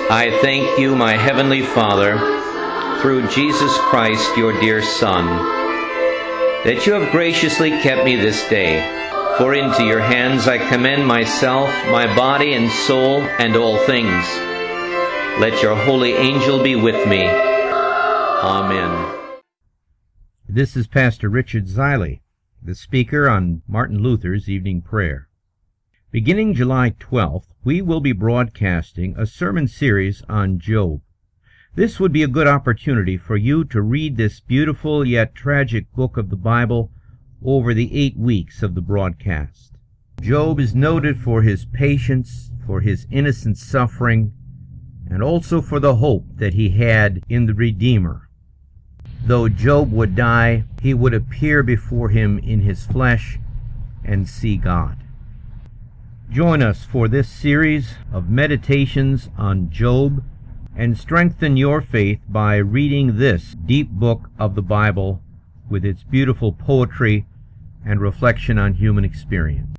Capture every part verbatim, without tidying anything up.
I thank you, my heavenly Father, through Jesus Christ, your dear Son, that you have graciously kept me this day. For into your hands I commend myself, my body and soul, and all things. Let your holy angel be with me. Amen. This is Pastor Richard Ziley, the speaker on Martin Luther's evening prayer. Beginning July twelfth, we will be broadcasting a sermon series on Job. This would be a good opportunity for you to read this beautiful yet tragic book of the Bible over the eight weeks of the broadcast. Job is noted for his patience, for his innocent suffering, and also for the hope that he had in the Redeemer. Though Job would die, he would appear before him in his flesh and see God. Join us for this series of meditations on Job and strengthen your faith by reading this deep book of the Bible with its beautiful poetry and reflection on human experience.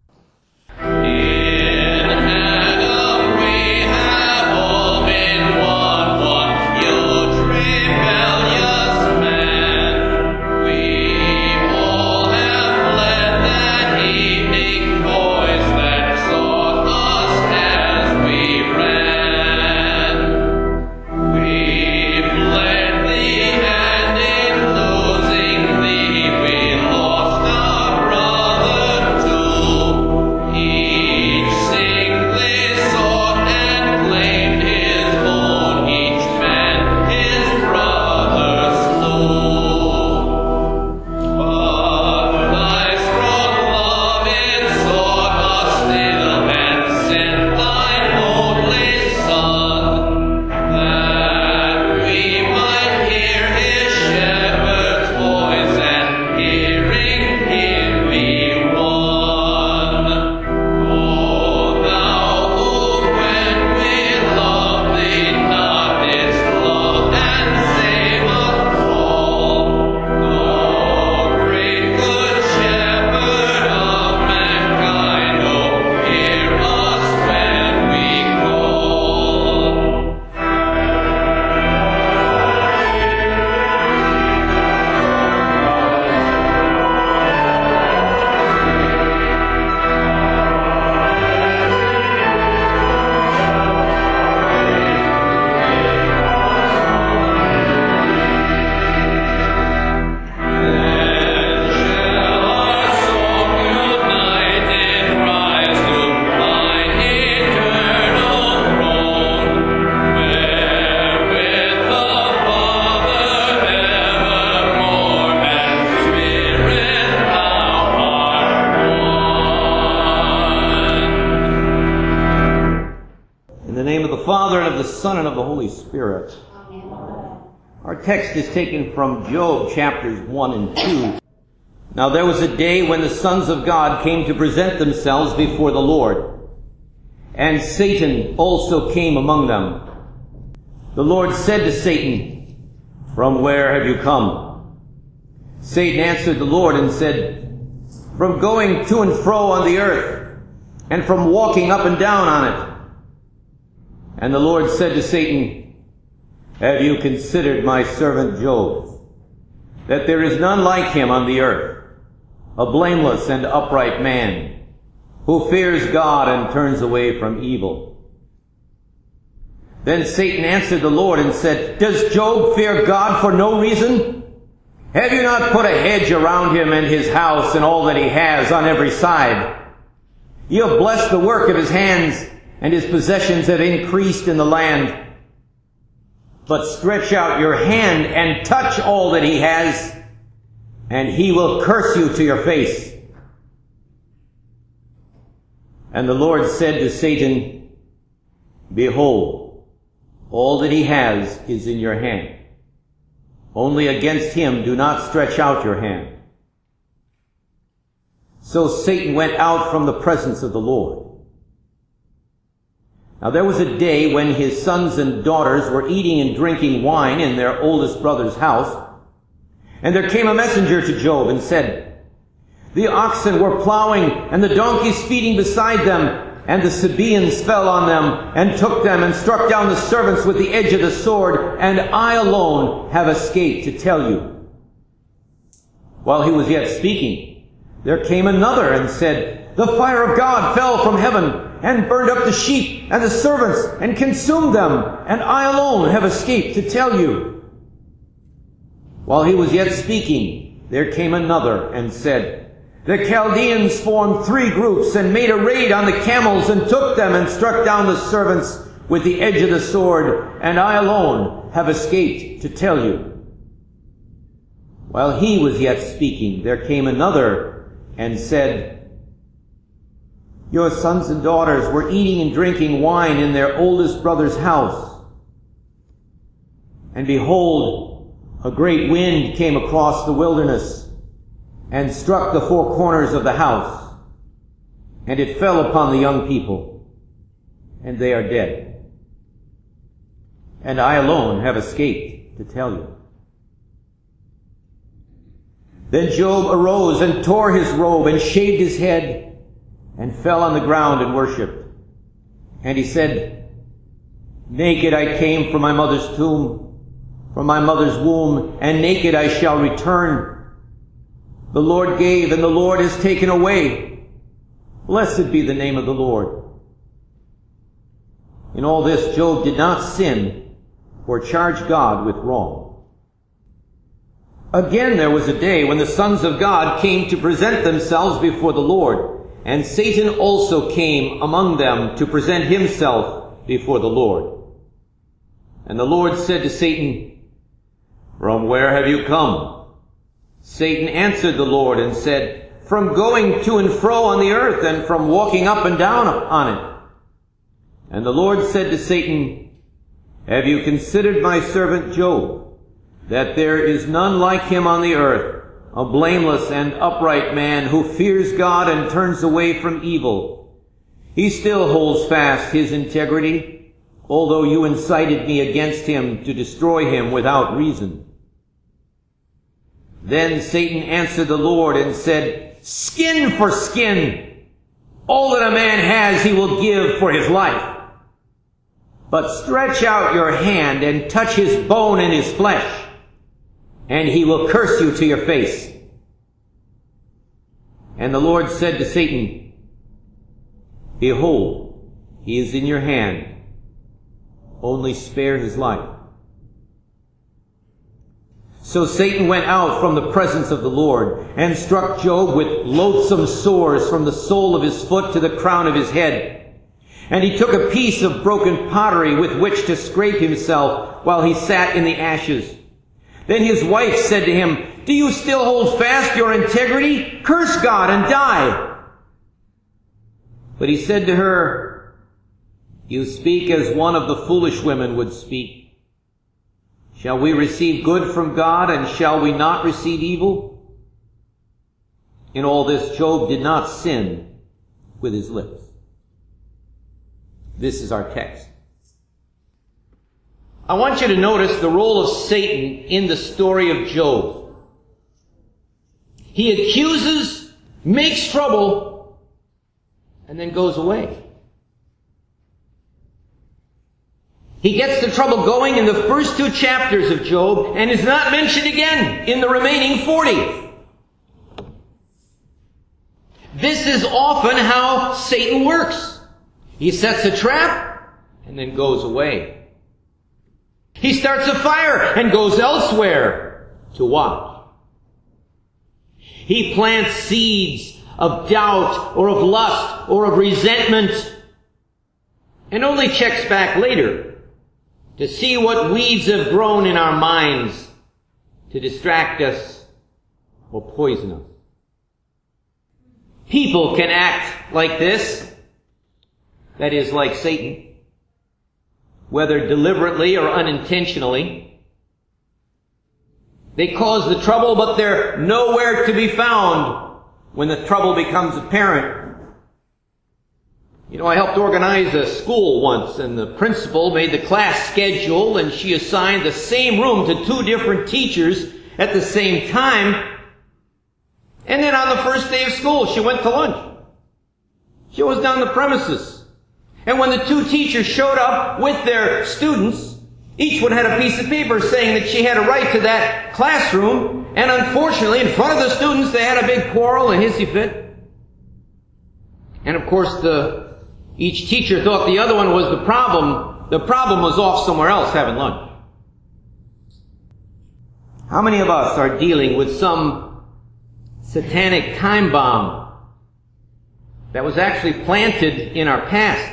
Father, and of the Son, and of the Holy Spirit. Amen. Our text is taken from Job chapters one and two. Now there was a day when the sons of God came to present themselves before the Lord, and Satan also came among them. The Lord said to Satan, "From where have you come?" Satan answered the Lord and said, "From going to and fro on the earth, and from walking up and down on it." And the Lord said to Satan, "Have you considered my servant Job, that there is none like him on the earth, a blameless and upright man, who fears God and turns away from evil?" Then Satan answered the Lord and said, "Does Job fear God for no reason? Have you not put a hedge around him and his house and all that he has on every side? You have blessed the work of his hands, and his possessions have increased in the land. But stretch out your hand and touch all that he has, and he will curse you to your face." And the Lord said to Satan, "Behold, all that he has is in your hand. Only against him do not stretch out your hand." So Satan went out from the presence of the Lord. Now there was a day when his sons and daughters were eating and drinking wine in their oldest brother's house. And there came a messenger to Job and said, "The oxen were plowing and the donkeys feeding beside them, And the Sabaeans fell on them, and took them, and struck down the servants with the edge of the sword, and I alone have escaped to tell you. While he was yet speaking, there came another and said, The fire of God fell from heaven, and burned up the sheep and the servants, and consumed them, and I alone have escaped to tell you. While he was yet speaking, there came another and said, The Chaldeans formed three groups and made a raid on the camels and took them and struck down the servants with the edge of the sword, and I alone have escaped to tell you. While he was yet speaking, there came another and said, Your sons and daughters were eating and drinking wine in their oldest brother's house. And behold, a great wind came across the wilderness and struck the four corners of the house, and it fell upon the young people, and they are dead. And I alone have escaped to tell you. Then Job arose and tore his robe and shaved his head and fell on the ground and worshipped. And he said, Naked I came from my mother's tomb, from my mother's womb, and naked I shall return. The Lord gave, and the Lord has taken away. Blessed be the name of the Lord. In all this, Job did not sin or charge God with wrong. Again, there was a day when the sons of God came to present themselves before the Lord, and Satan also came among them to present himself before the Lord. And the Lord said to Satan, From where have you come? Satan answered the Lord and said, From going to and fro on the earth, and from walking up and down on it. And the Lord said to Satan, Have you considered my servant Job, that there is none like him on the earth, a blameless and upright man who fears God and turns away from evil? He still holds fast his integrity, although you incited me against him to destroy him without reason. Then Satan answered the Lord and said, Skin for skin. All that a man has he will give for his life. But stretch out your hand and touch his bone and his flesh, and he will curse you to your face. And the Lord said to Satan, Behold, he is in your hand. Only spare his life. So Satan went out from the presence of the Lord and struck Job with loathsome sores from the sole of his foot to the crown of his head. And he took a piece of broken pottery with which to scrape himself while he sat in the ashes. Then his wife said to him, Do you still hold fast your integrity? Curse God and die. But he said to her, You speak as one of the foolish women would speak. Shall we receive good from God, and shall we not receive evil? In all this, Job did not sin with his lips. This is our text. I want you to notice the role of Satan in the story of Job. He accuses, makes trouble, and then goes away. He gets the trouble going in the first two chapters of Job and is not mentioned again in the remaining forty. This is often how Satan works. He sets a trap and then goes away. He starts a fire and goes elsewhere to watch. He plants seeds of doubt or of lust or of resentment and only checks back later to see what weeds have grown in our minds to distract us or poison us. People can act like this, that is, like Satan, whether deliberately or unintentionally. They cause the trouble, but they're nowhere to be found when the trouble becomes apparent. You know, I helped organize a school once, and the principal made the class schedule, and she assigned the same room to two different teachers at the same time. And then on the first day of school, she went to lunch. She was down the premises. And when the two teachers showed up with their students, each one had a piece of paper saying that she had a right to that classroom, and unfortunately, in front of the students, they had a big quarrel, a hissy fit. And of course, the, each teacher thought the other one was the problem. The problem was off somewhere else having lunch. How many of us are dealing with some satanic time bomb that was actually planted in our past?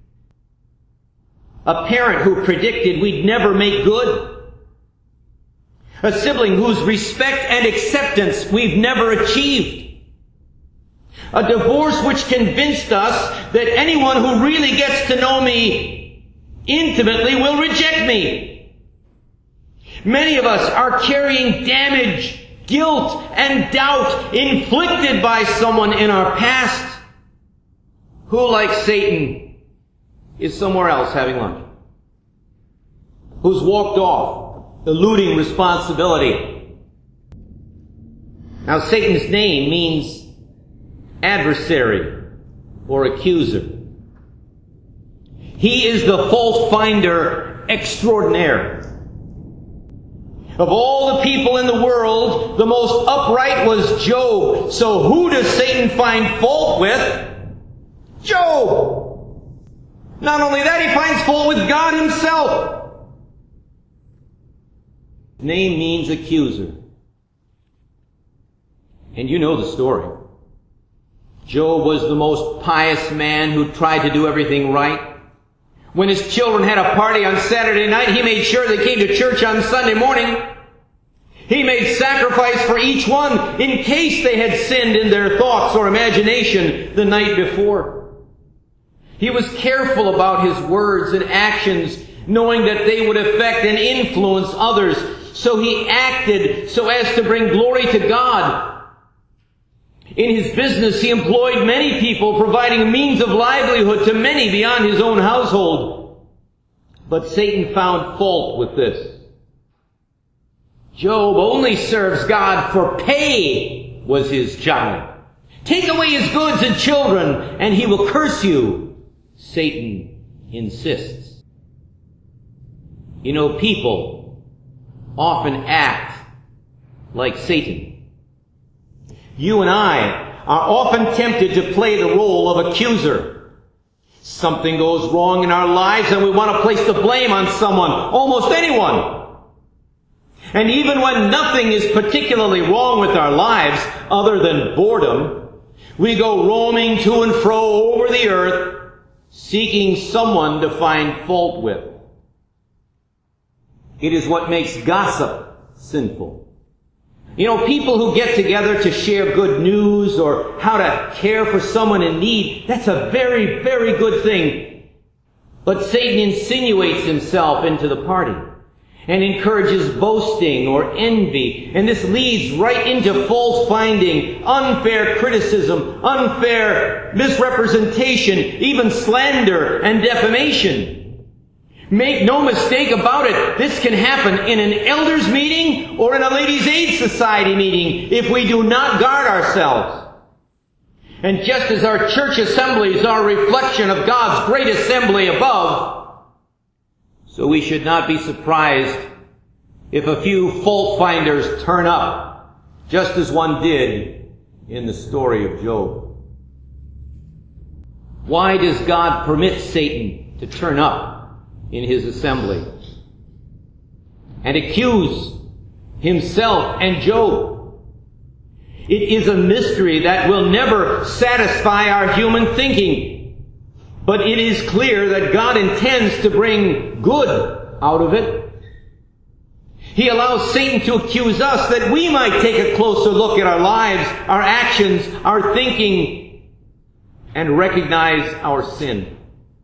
A parent who predicted we'd never make good. A sibling whose respect and acceptance we've never achieved. A divorce which convinced us that anyone who really gets to know me intimately will reject me. Many of us are carrying damage, guilt, and doubt inflicted by someone in our past who, like Satan, is somewhere else having lunch, who's walked off, eluding responsibility. Now, Satan's name means adversary or accuser. He is the fault finder extraordinaire. Of all the people in the world, the most upright was Job. So who does Satan find fault with? Job! Not only that, he finds fault with God himself. Name means accuser. And you know the story. Job was the most pious man who tried to do everything right. When his children had a party on Saturday night, he made sure they came to church on Sunday morning. He made sacrifice for each one in case they had sinned in their thoughts or imagination the night before. He was careful about his words and actions, knowing that they would affect and influence others. So he acted so as to bring glory to God. In his business, he employed many people, providing a means of livelihood to many beyond his own household. But Satan found fault with this. Job only serves God for pay, was his jibe. Take away his goods and children, and he will curse you. Satan insists. You know, people often act like Satan. You and I are often tempted to play the role of accuser. Something goes wrong in our lives and we want to place the blame on someone, almost anyone. And even when nothing is particularly wrong with our lives other than boredom, we go roaming to and fro over the earth, seeking someone to find fault with. It is what makes gossip sinful. You know, people who get together to share good news or how to care for someone in need, that's a very, very good thing. But Satan insinuates himself into the party and encourages boasting or envy. And this leads right into fault finding, unfair criticism, unfair misrepresentation, even slander and defamation. Make no mistake about it, this can happen in an elders meeting or in a ladies' aid society meeting if we do not guard ourselves. And just as our church assemblies are a reflection of God's great assembly above, so we should not be surprised if a few fault finders turn up, just as one did in the story of Job. Why does God permit Satan to turn up in his assembly and accuse himself and Job? It is a mystery that will never satisfy our human thinking. But it is clear that God intends to bring good out of it. He allows Satan to accuse us that we might take a closer look at our lives, our actions, our thinking, and recognize our sin.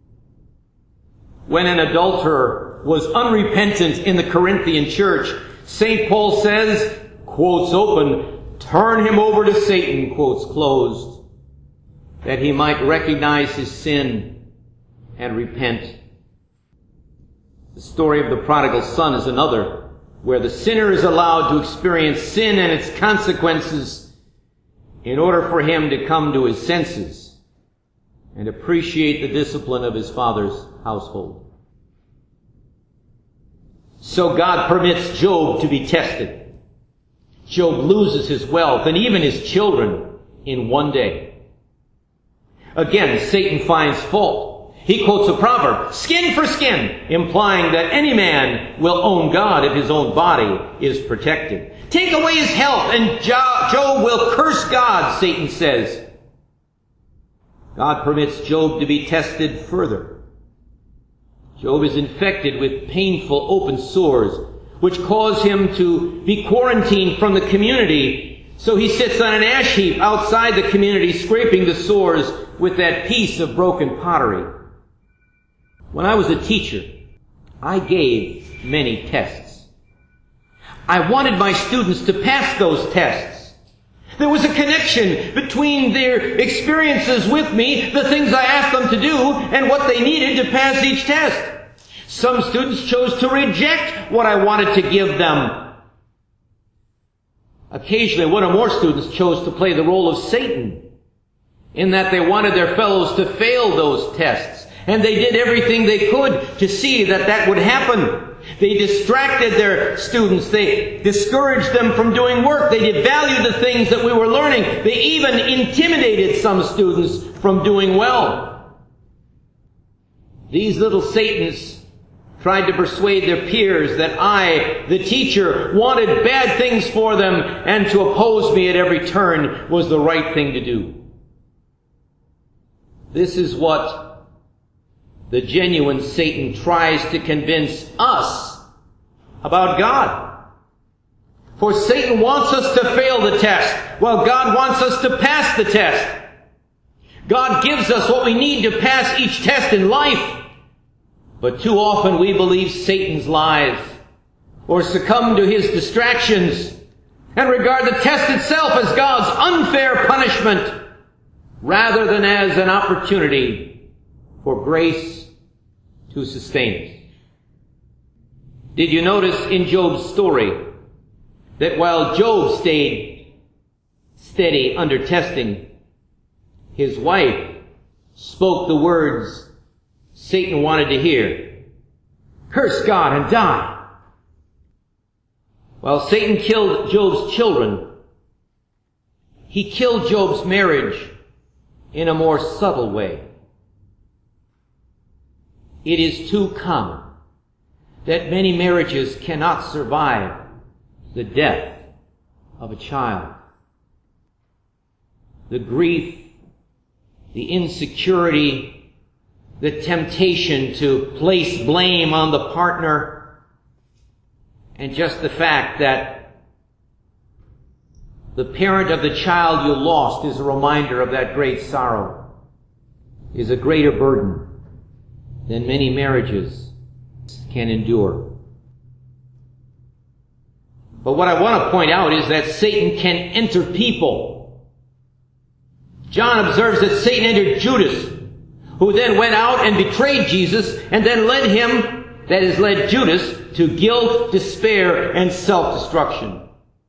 When an adulterer was unrepentant in the Corinthian church, Saint Paul says, quotes open, turn him over to Satan, quotes closed, that he might recognize his sin and repent. The story of the prodigal son is another, where the sinner is allowed to experience sin and its consequences in order for him to come to his senses and appreciate the discipline of his father's household. So God permits Job to be tested. Job loses his wealth and even his children in one day. Again, Satan finds fault. He quotes a proverb, skin for skin, implying that any man will own God if his own body is protected. Take away his health and Job will curse God, Satan says. God permits Job to be tested further. Job is infected with painful open sores, which cause him to be quarantined from the community. So he sits on an ash heap outside the community, scraping the sores with that piece of broken pottery. When I was a teacher, I gave many tests. I wanted my students to pass those tests. There was a connection between their experiences with me, the things I asked them to do, and what they needed to pass each test. Some students chose to reject what I wanted to give them. Occasionally, one or more students chose to play the role of Satan, in that they wanted their fellows to fail those tests, and they did everything they could to see that that would happen. They distracted their students. They discouraged them from doing work. They devalued the things that we were learning. They even intimidated some students from doing well. These little Satans tried to persuade their peers that I, the teacher, wanted bad things for them, and to oppose me at every turn was the right thing to do. This is what the genuine Satan tries to convince us about God. For Satan wants us to fail the test, while God wants us to pass the test. God gives us what we need to pass each test in life. But too often we believe Satan's lies, or succumb to his distractions, and regard the test itself as God's unfair punishment, rather than as an opportunity for grace to sustain us. Did you notice in Job's story that while Job stayed steady under testing, his wife spoke the words Satan wanted to hear? Curse God and die. While Satan killed Job's children, he killed Job's marriage in a more subtle way. It is too common that many marriages cannot survive the death of a child. The grief, the insecurity, the temptation to place blame on the partner, and just the fact that the parent of the child you lost is a reminder of that great sorrow, is a greater burden than many marriages can endure. But what I want to point out is that Satan can enter people. John observes that Satan entered Judas, who then went out and betrayed Jesus, and then led him, that is, led Judas, to guilt, despair, and self-destruction.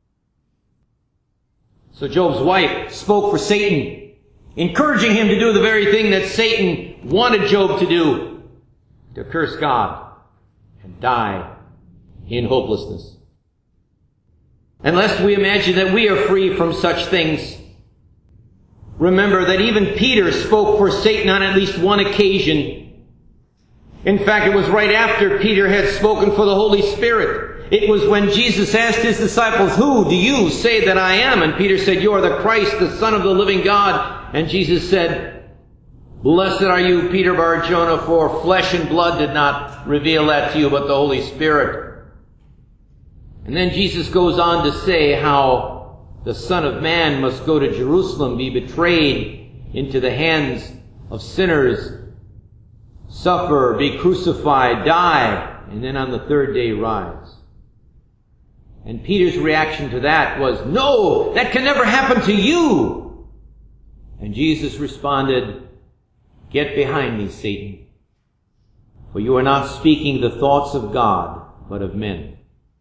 So Job's wife spoke for Satan, encouraging him to do the very thing that Satan wanted Job to do, to curse God and die in hopelessness. And lest we imagine that we are free from such things, remember that even Peter spoke for Satan on at least one occasion. In fact, it was right after Peter had spoken for the Holy Spirit. It was when Jesus asked his disciples, "Who do you say that I am?" And Peter said, "You are the Christ, the Son of the living God." And Jesus said, "Blessed are you, Peter Bar-Jonah, for flesh and blood did not reveal that to you, but the Holy Spirit." And then Jesus goes on to say how the Son of Man must go to Jerusalem, be betrayed into the hands of sinners, suffer, be crucified, die, and then on the third day rise. And Peter's reaction to that was, "No, that can never happen to you." And Jesus responded, "Get behind me, Satan, for you are not speaking the thoughts of God, but of men."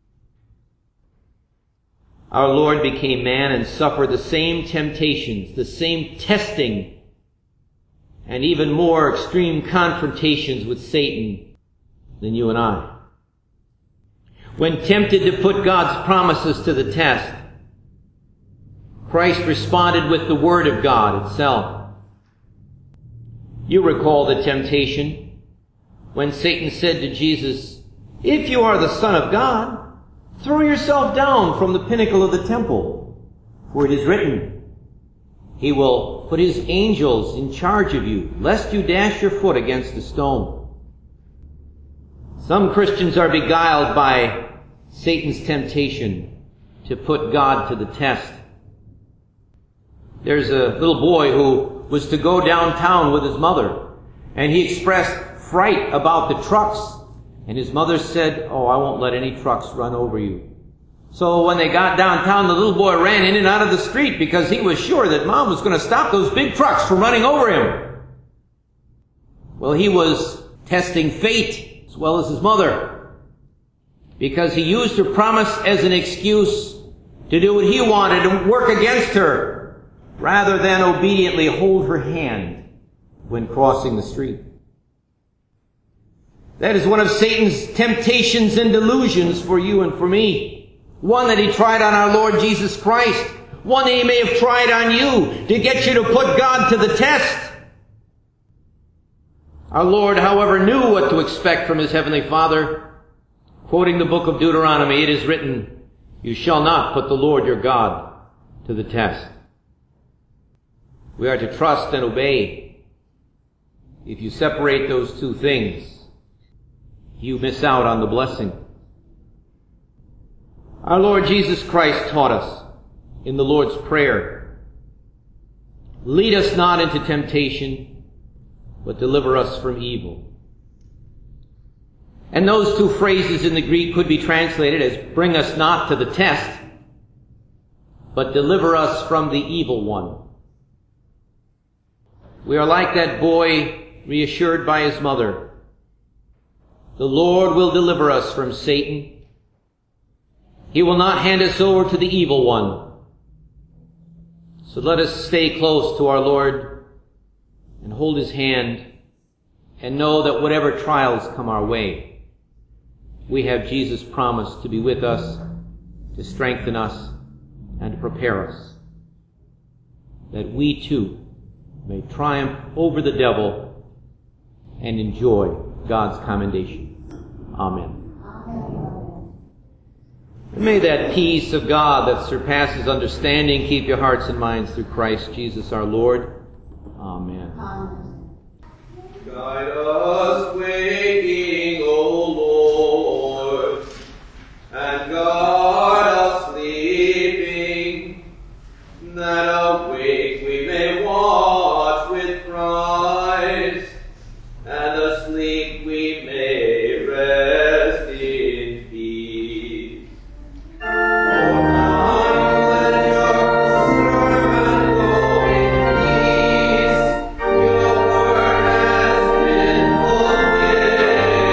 Our Lord became man and suffered the same temptations, the same testing, and even more extreme confrontations with Satan than you and I. When tempted to put God's promises to the test, Christ responded with the Word of God itself. You recall the temptation when Satan said to Jesus, "If you are the Son of God, throw yourself down from the pinnacle of the temple, for it is written, He will put His angels in charge of you, lest you dash your foot against a stone." Some Christians are beguiled by Satan's temptation to put God to the test. There's a little boy who was to go downtown with his mother, and he expressed fright about the trucks, and his mother said, "Oh, I won't let any trucks run over you." So when they got downtown, the little boy ran in and out of the street because he was sure that Mom was going to stop those big trucks from running over him. Well, he was testing fate as well as his mother, because he used her promise as an excuse to do what he wanted and work against her, rather than obediently hold her hand when crossing the street. That is one of Satan's temptations and delusions for you and for me. One that he tried on our Lord Jesus Christ. One that he may have tried on you to get you to put God to the test. Our Lord, however, knew what to expect from His Heavenly Father. Quoting the book of Deuteronomy, it is written, "You shall not put the Lord your God to the test." We are to trust and obey. If you separate those two things, you miss out on the blessing. Our Lord Jesus Christ taught us in the Lord's Prayer, "Lead us not into temptation, but deliver us from evil." And those two phrases in the Greek could be translated as "bring us not to the test, but deliver us from the evil one." We are like that boy reassured by his mother. The Lord will deliver us from Satan. He will not hand us over to the evil one. So let us stay close to our Lord and hold His hand and know that whatever trials come our way, we have Jesus' promise to be with us, to strengthen us, and to prepare us, that we too may triumph over the devil and enjoy God's commendation. Amen. And may that peace of God that surpasses understanding keep your hearts and minds through Christ Jesus our Lord. Amen. Amen. Guide us waking, O Lord, and guard us sleeping, that awake we may watch with Christ, and asleep we may rest in peace. O now let your servant go in peace. Your word has been fulfilled.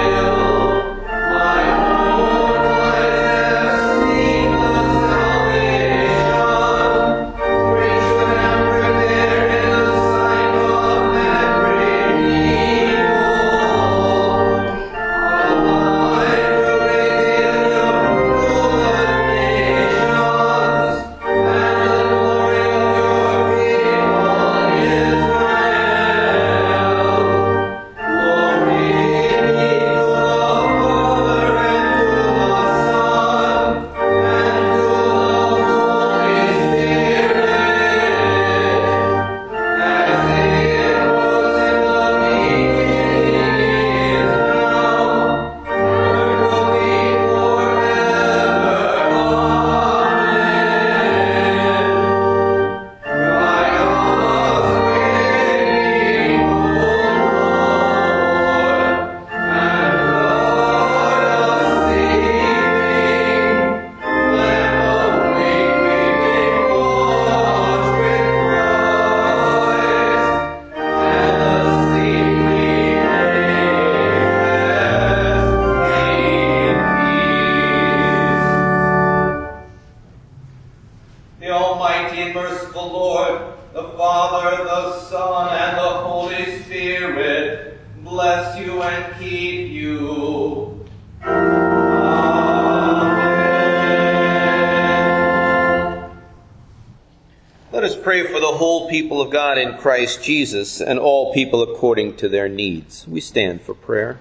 pray for the whole people of God in Christ Jesus and all people according to their needs. We stand for prayer.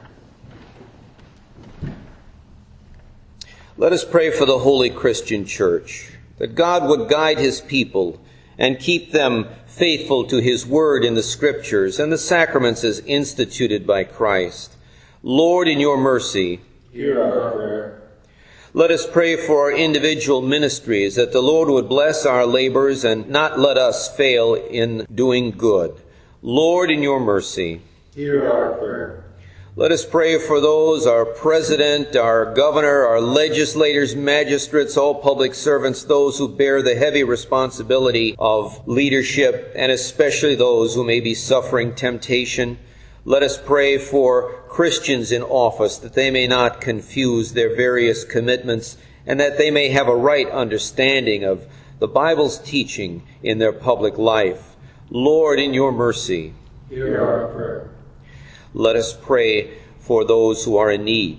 Let us pray for the Holy Christian Church, that God would guide his people and keep them faithful to his word in the Scriptures and the sacraments as instituted by Christ. Lord, in your mercy, hear our prayer. Let us pray for our individual ministries, that the Lord would bless our labors and not let us fail in doing good. Lord, in your mercy, hear our prayer. Let us pray for those, our president, our governor, our legislators, magistrates, all public servants, those who bear the heavy responsibility of leadership, and especially those who may be suffering temptation. Let us pray for Christians in office, that they may not confuse their various commitments, and that they may have a right understanding of the Bible's teaching in their public life. Lord, in your mercy, hear our prayer. Let us pray for those who are in need,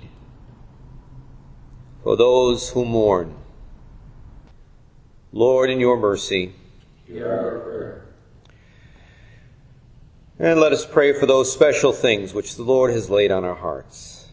for those who mourn. Lord, in your mercy, hear our prayer. And let us pray for those special things which the Lord has laid on our hearts.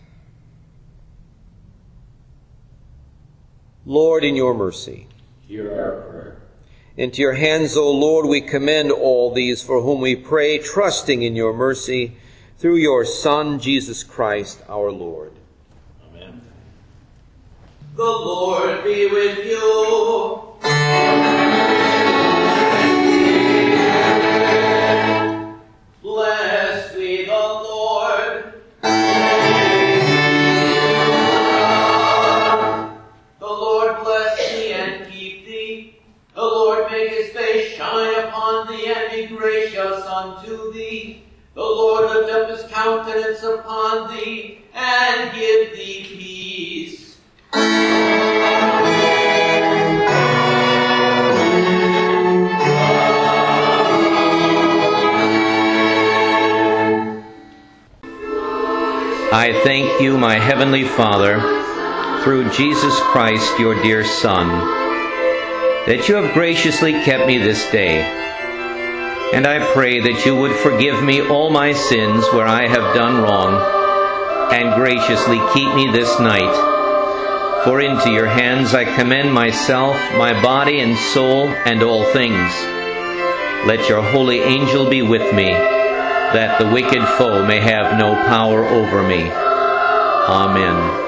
Lord, in your mercy, hear our prayer. Into your hands, O Lord, we commend all these for whom we pray, trusting in your mercy, through your Son, Jesus Christ, our Lord. Amen. The Lord be with you. Bless thee the Lord. The Lord bless thee and keep thee. The Lord make his face shine upon thee and be gracious unto thee. The Lord lift up his countenance upon thee and give thee peace. I thank you, my heavenly Father, through Jesus Christ, your dear Son, that you have graciously kept me this day. And I pray that you would forgive me all my sins where I have done wrong, and graciously keep me this night. For into your hands I commend myself, my body and soul, and all things. Let your holy angel be with me, that the wicked foe may have no power over me. Amen.